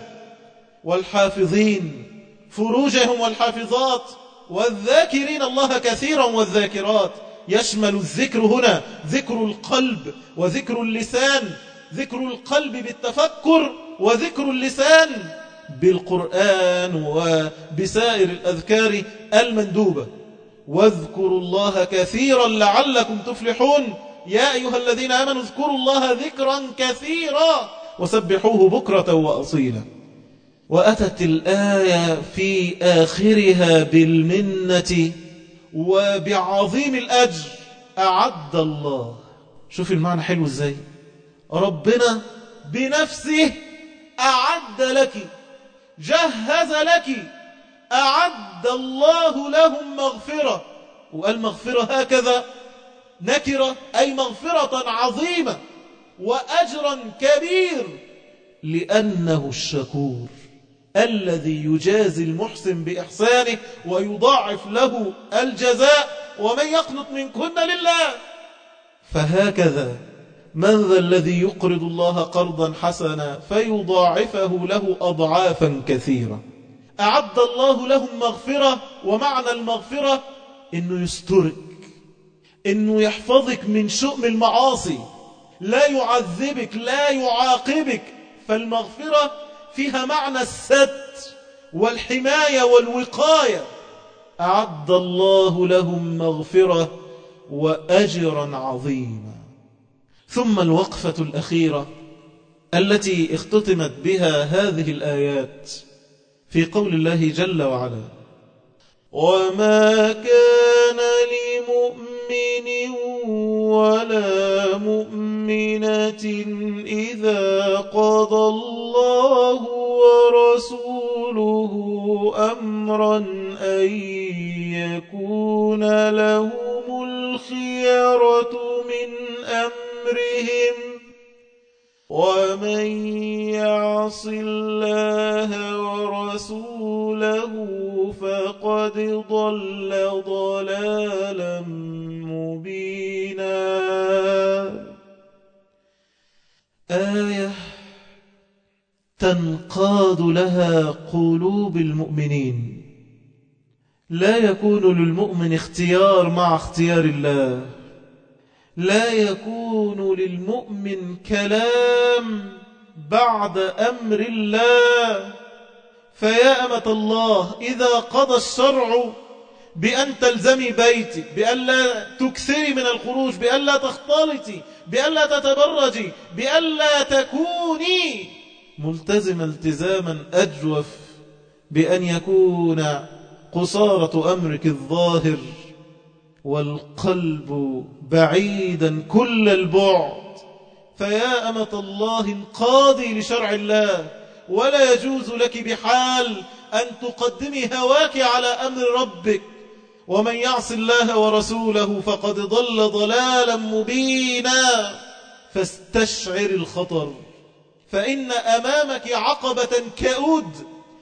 والحافظين فروجهم والحافظات، والذاكرين الله كثيرا والذاكرات، يشمل الذكر هنا ذكر القلب وذكر اللسان، ذكر القلب بالتفكر وذكر اللسان بالقرآن وبسائر الأذكار المندوبة. واذكروا الله كثيرا لعلكم تفلحون، يا أيها الذين آمنوا اذكروا الله ذكرا كثيرا وسبحوه بكرة وأصيلا. وأتت الآية في آخرها بالمنة وبعظيم الأجر. أعد الله، شوف المعنى حلو ازاي، ربنا بنفسه أعد لك، جهز لك، أعد الله لهم مغفرة. وقال مغفرة هكذا نكرة، أي مغفرة عظيمة وأجرا كبير، لأنه الشكور الذي يجازي المحسن بإحسانه ويضاعف له الجزاء. ومن يقنط منكن لله. فهكذا من ذا الذي يقرض الله قرضا حسنا فيضاعفه له أضعافا كثيرة. أعد الله لهم مغفرة، ومعنى المغفرة إنه يسترك، إنه يحفظك من شؤم المعاصي، لا يعذبك لا يعاقبك. فالمغفرة فيها معنى الستر والحماية والوقاية. أعد الله لهم مغفرة وأجرا عظيما. ثم الوقفة الأخيرة التي اختتمت بها هذه الآيات في قول الله جل وعلا: وما كان لمؤمن ولا مؤمنة إذا قضى الله ورسوله أمرا أن يكون لهم الخيرة من أمرهم ومن يعص الله ورسوله فقد ضل ضلالا مبينا. آية تنقاد لها قلوب المؤمنين. لا يكون للمؤمن اختيار مع اختيار الله، لا يكون للمؤمن كلام بعد أمر الله. فيا أمة الله، إذا قضى الشرع بأن تلزمي بيتك، بأن لا تكثري من الخروج، بأن لا تختلطي، بأن لا تتبرجي، بأن لا تكوني ملتزمة التزاما أجوف، بأن يكون قصارة أمرك الظاهر والقلب بعيدا كل البعد. فيا أمة الله انقادي لشرع الله، ولا يجوز لك بحال أن تقدمي هواك على أمر ربك. ومن يعص الله ورسوله فقد ضل ضلالا مبينا. فاستشعر الخطر، فإن أمامك عقبة كؤود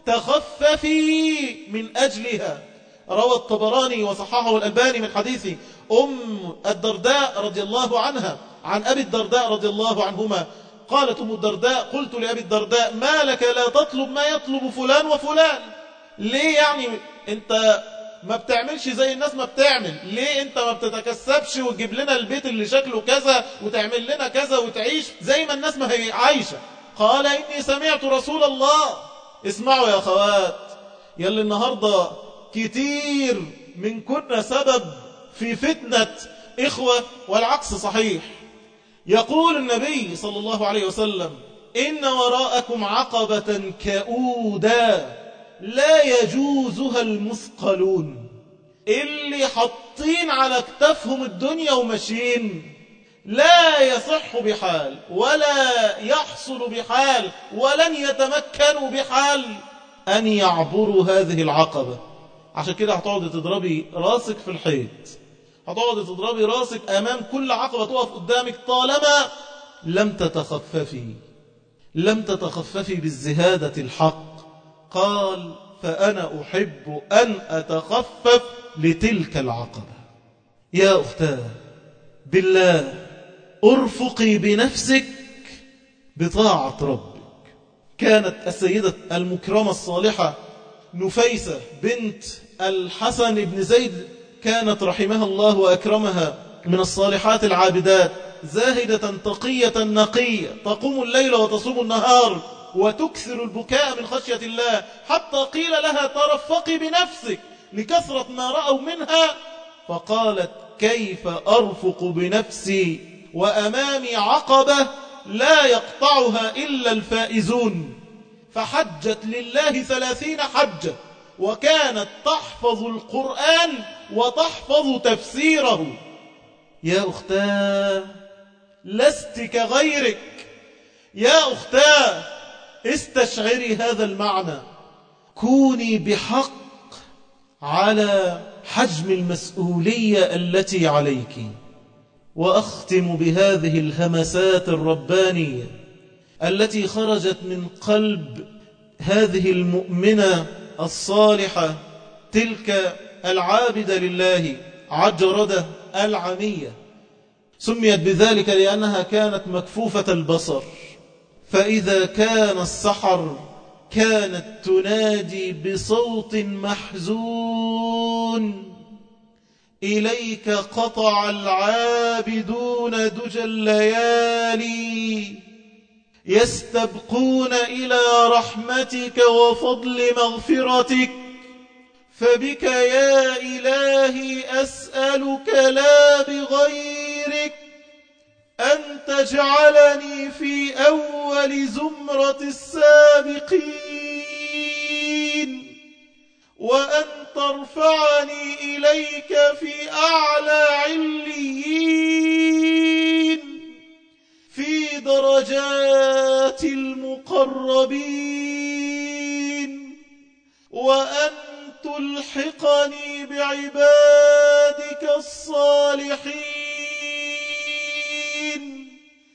تخففي من أجلها. روى الطبراني وصححه الألباني من حديث أم الدرداء رضي الله عنها عن أبي الدرداء رضي الله عنهما قالت أم الدرداء: قلت لأبي الدرداء: ما لك لا تطلب ما يطلب فلان وفلان؟ ليه يعني أنت ما بتعملش زي الناس ما بتعمل؟ ليه أنت ما بتتكسبش وتجيب لنا البيت اللي شكله كذا وتعمل لنا كذا وتعيش زي ما الناس ما هي عايشة؟ قال: إني سمعت رسول الله. اسمعوا يا أخوات، يلي النهاردة كتير من كنا سبب في فتنة إخوة والعكس صحيح. يقول النبي صلى الله عليه وسلم: إن وراءكم عقبة كؤودا لا يجوزها المثقلون. اللي حاطين على كتافهم الدنيا وماشيين لا يصح بحال ولا يحصل بحال ولن يتمكنوا بحال أن يعبروا هذه العقبة. عشان كده هتقعد تضربي راسك في الحيط، هتقعد تضربي راسك أمام كل عقبة تقف قدامك طالما لم تتخففي لم تتخففي بالزهادة الحق. قال: فأنا أحب أن أتخفف لتلك العقبة. يا أختاه بالله أرفقي بنفسك بطاعة ربك. كانت السيدة المكرمة الصالحة نفيسة بنت الحسن بن زيد كانت رحمها الله وأكرمها من الصالحات العابدات، زاهدة تقية نقية، تقوم الليل وتصوم النهار وتكثر البكاء من خشية الله، حتى قيل لها: ترفقي بنفسك لكثرة ما رأوا منها. فقالت: كيف أرفق بنفسي وأمامي عقبة لا يقطعها إلا الفائزون؟ فحجت لله ثلاثين حجة، وكانت تحفظ القرآن وتحفظ تفسيره. يا أختاه لست كغيرك، يا أختاه استشعري هذا المعنى، كوني بحق على حجم المسؤولية التي عليك. وأختم بهذه الهمسات الربانية التي خرجت من قلب هذه المؤمنة الصالحة، تلك العابدة لله عجردة العمية. سميت بذلك لأنها كانت مكفوفة البصر، فإذا كان السحر كانت تنادي بصوت محزون: إليك قطع العابدون دجى الليالي، يستبقون إلى رحمتك وفضل مغفرتك، فبك يا إلهي أسألك لا بغيرك أن تجعلني في أول زمرة السابقين، وأن ترفعني إليك في أعلى عليين في درجات المقربين، وأن تلحقني بعبادك الصالحين.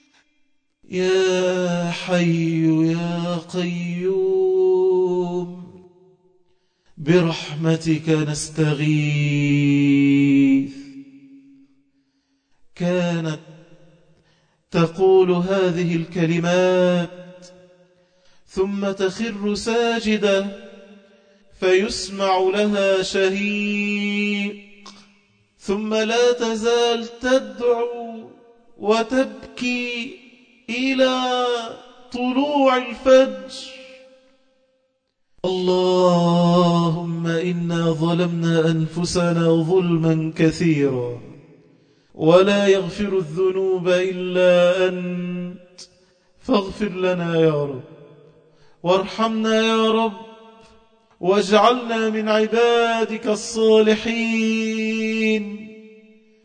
يا حي يا قيوم برحمتك نستغيث. كانت تقول هذه الكلمات ثم تخر ساجدة فيسمع لها شهيق، ثم لا تزال تدعو وتبكي إلى طلوع الفجر. اللهم إنا ظلمنا أنفسنا ظلما كثيرا ولا يغفر الذنوب إلا أنت، فاغفر لنا يا رب وارحمنا يا رب واجعلنا من عبادك الصالحين.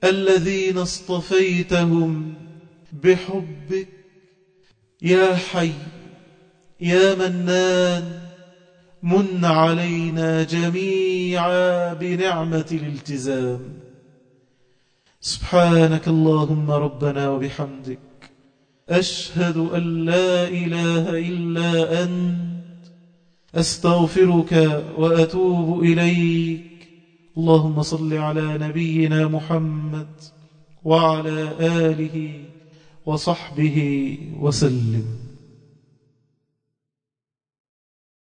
الذين اصطفيتهم بحبك. يا حي يا منان، من علينا جميعا بنعمة الالتزام. سبحانك اللهم ربنا وبحمدك، أشهد أن لا إله إلا أنت، أستغفرك وأتوب إليك. اللهم صل على نبينا محمد وعلى آله وصحبه وسلم.